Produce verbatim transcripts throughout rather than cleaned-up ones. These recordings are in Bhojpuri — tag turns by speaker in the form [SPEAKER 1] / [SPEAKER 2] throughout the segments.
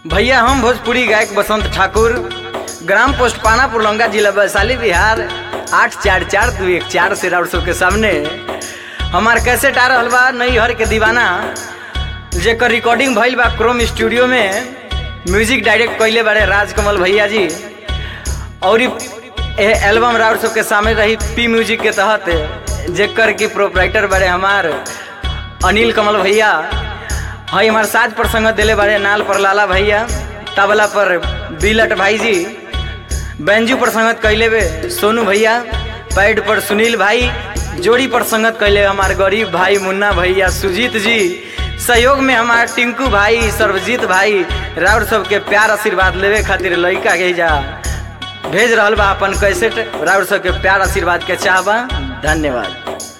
[SPEAKER 1] भैया हम भोजपुरी गायक बसंत ठाकुर, ग्राम पोस्ट पानापुर लंगा, जिला वैशाली, बिहार आठ चार चार दो एक चार से राउर सब के सामने हमार कैसेट आ रहा बा नई हर के दीवाना, जेकर रिकॉर्डिंग भइल बा क्रोम स्टूडियो में। म्यूजिक डायरेक्ट कैले बारे राजकमल भैया जी, और एल्बम राउर सब के सामने रही पी म्यूजिक के तहत, जेकर की प्रोपराइटर बारे हमार अनिल कमल भैया। हाँ, हमारे साज पर संगत दिले बारे नाल पर लाला भैया, तबला पर बिलट भाई जी, बेंजू पर संगत कैले बे सोनू भैया, पैड पर सुनील भाई, जोड़ी पर संगत कैले हमारे गरीब भाई मुन्ना भैया, सुजीत जी, सहयोग में हमारे टिंकू भाई, सर्वजीत भाई। राउर सब के प्यार आशीर्वाद लेवे खातिर लड़का के जा भेज रहा बा अपन कैसेट। राउर सब के प्यार आशीर्वाद के चाहबा, धन्यवाद।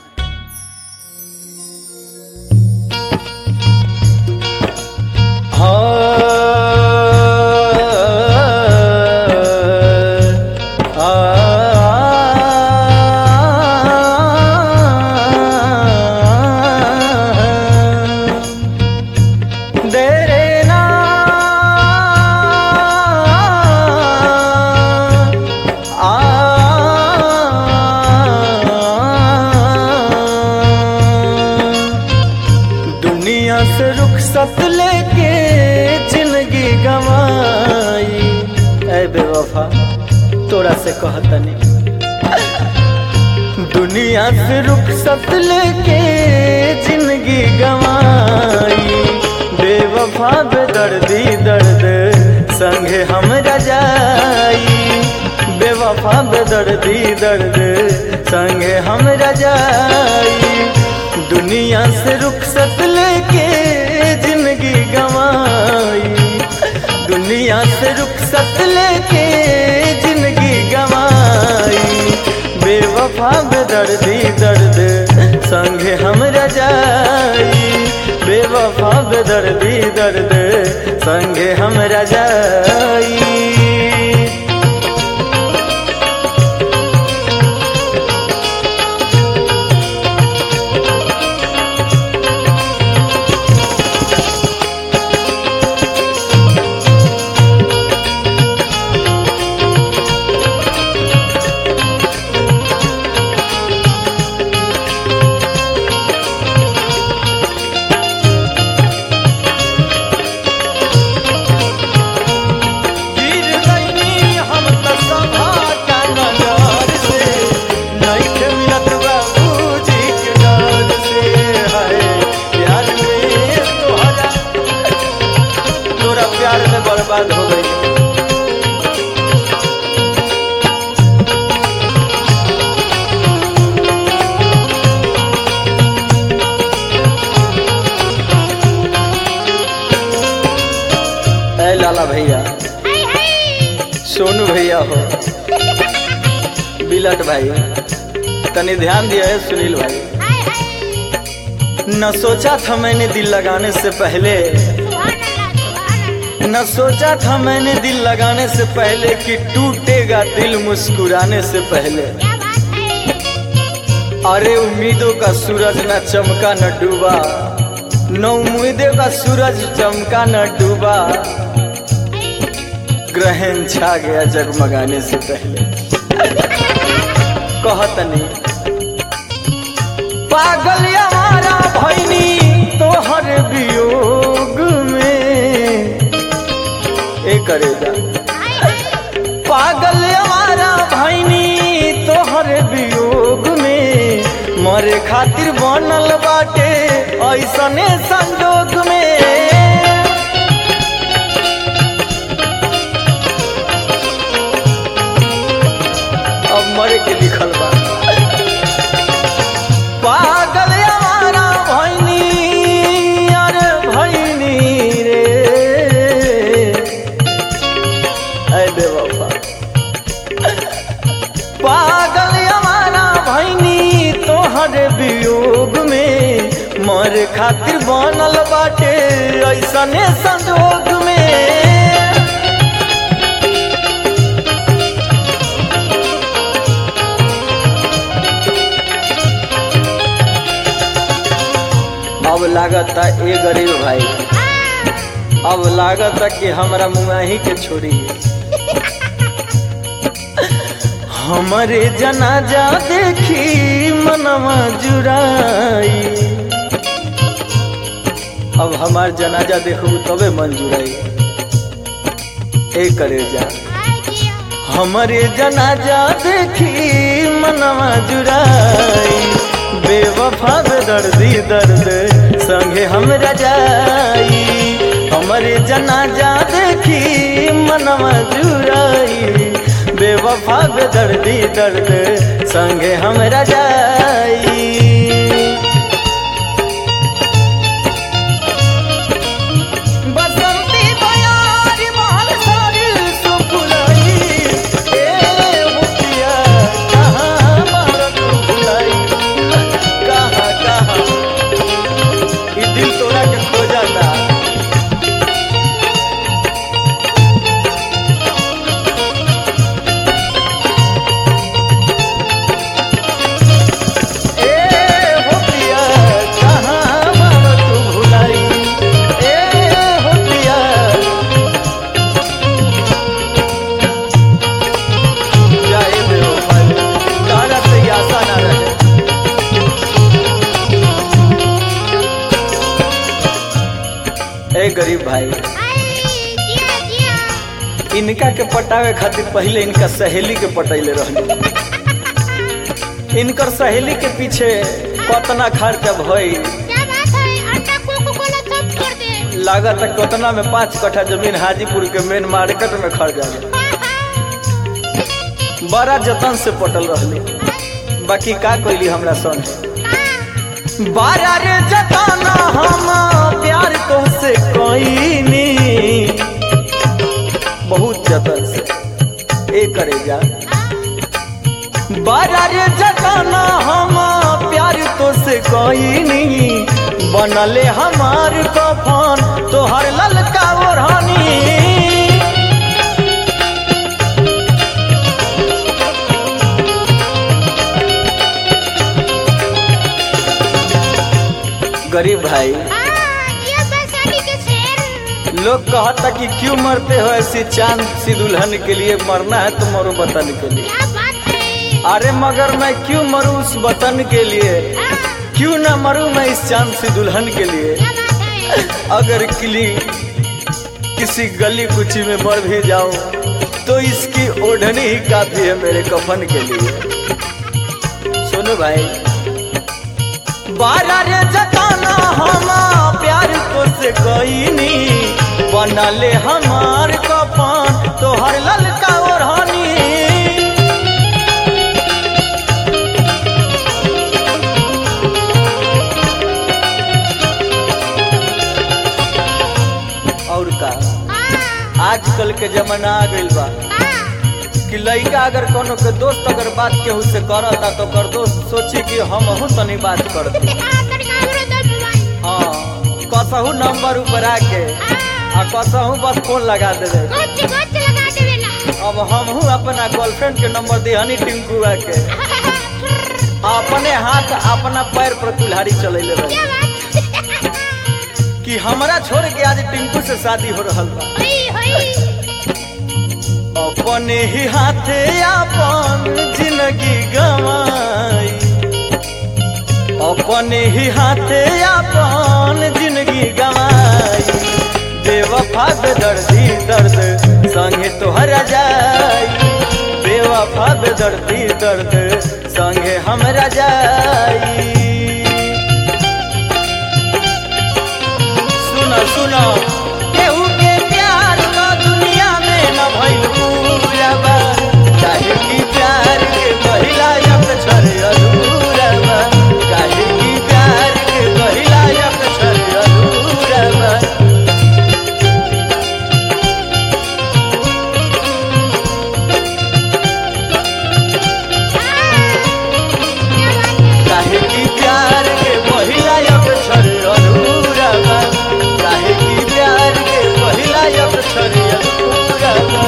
[SPEAKER 2] से रुखसत लेके जिंदगी गवाई, ऐ बेवफा तोरा से कहतनी। दुनिया से रुखसत लेके जिंदगी गवाई, बेवफा बेदर्दी दर्द संगे हमरा जाई, बेवफा बेदर्दी दर्द संगे हमरा जाई। दुनिया से रुखसत लेके जिंदगी गवाई, दुनिया से रुखसत लेके जिंदगी गवाई, बेवफा बेदर्दी दर्द संगे हमरा जाई, बेवफा बेदर्दी दर्द संगे हमरा जाई। बर्बाद हो गई। ऐ लाला भैया, सोनू भैया हो, बिलट भाई, तनी ध्यान दिया है सुनील भाई। न सोचा था मैंने दिल लगाने से पहले, न सोचा था मैंने दिल लगाने से पहले कि टूटेगा दिल मुस्कुराने से पहले। अरे उम्मीदों का सूरज न चमका न डूबा, न उम्मीदों का सूरज चमका न डूबा, ग्रहण छा गया जगमगाने से पहले। कहतनी पागल हमारा भैनी तो हर वियोग में करेगा, पागल हमारा भैनी तो हर वियोग में, मरे खातिर बनल बाटे ऐसने संजोग में। अब मरे के लिखल बा, पागल हमारा भैनी, अरे भैनी रे, बेवफा पागल हमारा भैनी तोहर वियोग में, मर खातिर बनल बाटे ऐसने संजोग में। अब लागत ए गरीब भाई अब लागत कि हमरा मुआही के छोड़ी हमारे जनाजा देखी मनवा जुराई। अब हमार जनाजा देखू तबे मन जुराई। ए करे जा हमारे जनाजा देखी मनवा जुराई। बेवफा बेदर्दी दर्द संगे हमरा जाई। हमारे जनाजा देखी मनवा जुराई। बेवफा बेदर्दी दर्द संगे हमरा जाई। बसंती बयार महल सारी सुफुलाई। ए मुखिया कहाँ मारत भुलाई। कहाँ कहाँ ई दिल तोरा के खो जाता। गरीब भाई
[SPEAKER 3] जिया जिया।
[SPEAKER 2] इनका के पटावे खातिर पहले इनका सहेली के पटैले रहली। इनकर सहेली के पीछे कतना खर्चा भई।
[SPEAKER 3] क्या बात है? अंडा कोको कोला सब छोड़ दे।
[SPEAKER 2] लागत है कतना में पाँच कट्ठा जमीन हाजीपुर के मेन मार्केट में खर्च जाए। बड़ा जतन से पटल रहली। बाकी का कोइली हमरा सन बारा रे जताना हम प्यार तो से कोईनी। बहुत जतन से ए करे जा बारा रे जताना हम प्यार तो से कोईनी। बनले हमार कफन तोहर ललका ओढ़नी। गरीब भाई लोग कहता कि क्यों मरते हो ऐसी चांद सी दुल्हन के लिए। मरना है तो मरो वतन के लिए।
[SPEAKER 3] क्या बात है?
[SPEAKER 2] अरे मगर मैं क्यों मरूं उस वतन के लिए। क्यों ना मरूं मैं इस चांद सी दुल्हन के लिए।
[SPEAKER 3] क्या बात है?
[SPEAKER 2] अगर किली किसी गली कुची में मर भी जाऊं तो इसकी ओढ़नी ही काफी है मेरे कफन के लिए। सुनो भाई बारा रे जताना हम प्यार तो से कोईनी। बनले हमार कफन तोहर ललका ओढ़नी। और का आजकल के जमाना आ गइल बा कि लड़का अगर कोनो के दोस्त अगर बात केहू से करता तो कर दोस्त सोची कि हम हूँ तनी बात करते। हाँ कसहू नंबर ऊपर आके आ कसहू बस फोन लगा देवे। अब हम हूँ अपना गर्लफ्रेंड के नंबर दिहनी टिंकुआ के अपने हाथ अपना पैर पर कुल्हाड़ी चलैले रहे कि हमरा छोड़ के आज टिंकू से शादी हो रहा बा। अपने ही हाथे अपन जिंदगी गवाई। अपने ही हाथे अपन जिंदगी गवाई। बेवफा बेदर्दी दर्द संगे तोहरा जाई। बेवफा बेदर्दी दर्द संगे हमरा जाई। सुनो सुनो केहू के प्यार का दुनिया में न भइल पूरा बा। काहे की प्यार के पहिला अक्षर अधूरा बा। काहे की प्यार के पहिला अक्षर अधूरा बा। काहे की प्यार के पहिला अक्षर अधूरा बा। काहे की प्यार के पहिला अक्षर अधूरा बा।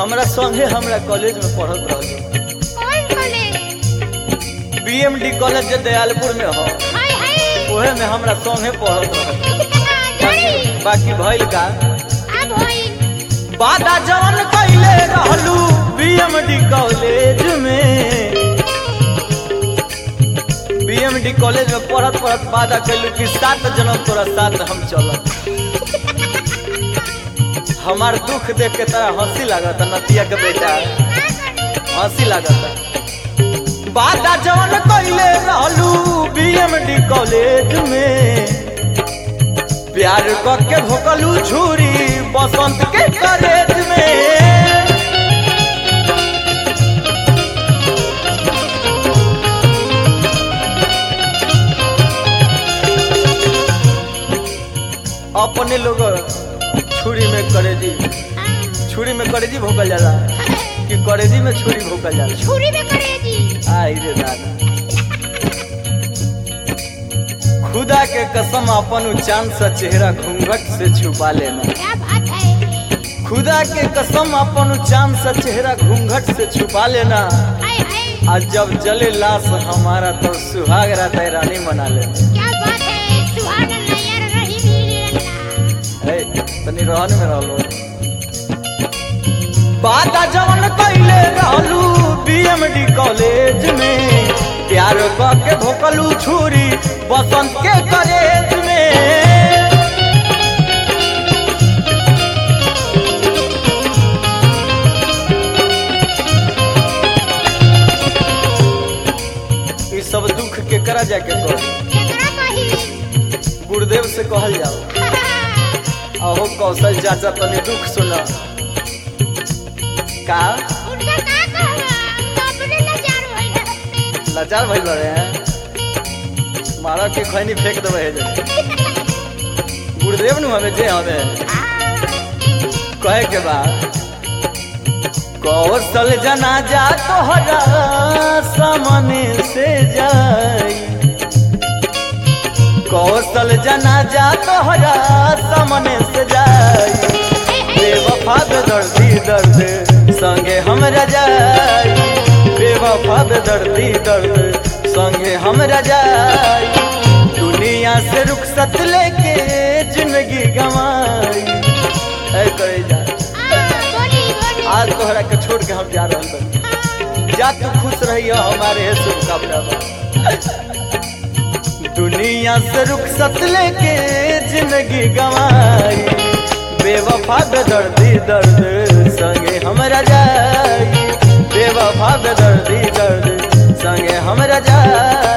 [SPEAKER 2] हमरा संगे हमरा कॉलेज में पढ़त रह
[SPEAKER 3] कौन कॉलेज?
[SPEAKER 2] बीएमडी कॉलेज जे दयालपुर में हो
[SPEAKER 3] हाय हाय
[SPEAKER 2] ओहे में हमरा संगे पढ़त रह
[SPEAKER 3] जोड़ी
[SPEAKER 2] बाकी भइल का
[SPEAKER 3] अब होई
[SPEAKER 2] वादा जवन कइले रहलू बीएमडी कॉलेज में बीएमडी कॉलेज में पढ़त पढ़त वादा कइलू कि सात जन्म तोरा साथ हम चलत हमार दुख देख के तारा हंसी लागत नतिया के बेटा हंसी लागत वादा जवन कइले रहलू बीएमडी कॉलेज में प्यार करके भोकलू छुरी बसंत के कॉलेज में अपने लोग छुरी में करेजी छुरी में करेजी भोकल जाला कि करेजी में छुरी भोकल जाला
[SPEAKER 3] छुरी में करेजी
[SPEAKER 2] आई रे दादा खुदा के कसम अपन चांद सा चेहरा घूंघट से छुपा लेना
[SPEAKER 3] क्या बात है
[SPEAKER 2] खुदा के कसम अपन चांद सा चेहरा घूंघट से छुपा लेना
[SPEAKER 3] हाय हाय
[SPEAKER 2] आज जब जले लाश हमारा तो सुहाग रात रानी मना लेना
[SPEAKER 3] क्या बात है सुहाग अल्लाह यार रही मेरी अल्लाह
[SPEAKER 2] ए, तनी रहन में रहलो वादा जवन कइले रहलू बीएमडी कॉलेज में प्यार करके भोकलू छुरी बसंत के कॉलेज में ई सब दुख के करा जाके कह
[SPEAKER 3] केकरा कही
[SPEAKER 2] गुरुदेव से कहल जाओ अहो कौशल चाचा तनी दुख सुना का
[SPEAKER 3] उनका का कहवा अपने लाचार होई है
[SPEAKER 2] लाचार भइल रहे हैं मारा के खैनी फेंक देवे है गुरुदेव नु हमें जे हमें कहे के बाद कौशल जनाजा तोहरा सामने से जाई कौशल जनाजा तोहरा सामने से जाई बेवफा दर्दी दर्द संगे हमरा जाई बेवफा दर्दी दर्द संगे हमरा जाई दुनिया से रुखसत लेके जिंदगी गंवाई ऐ करे जा
[SPEAKER 3] बोली बोली
[SPEAKER 2] आज तोहरा के छोड़ के हम जा रहल बानी जा तू खुश रहियो हमारे शुभकामना बा दुनिया से रुखसत लेके जिंदगी गंवाई बेवफा दर्दी दर्द संगे हमरा जाई बेवफा दर्दी दर्द संगे हमरा जाई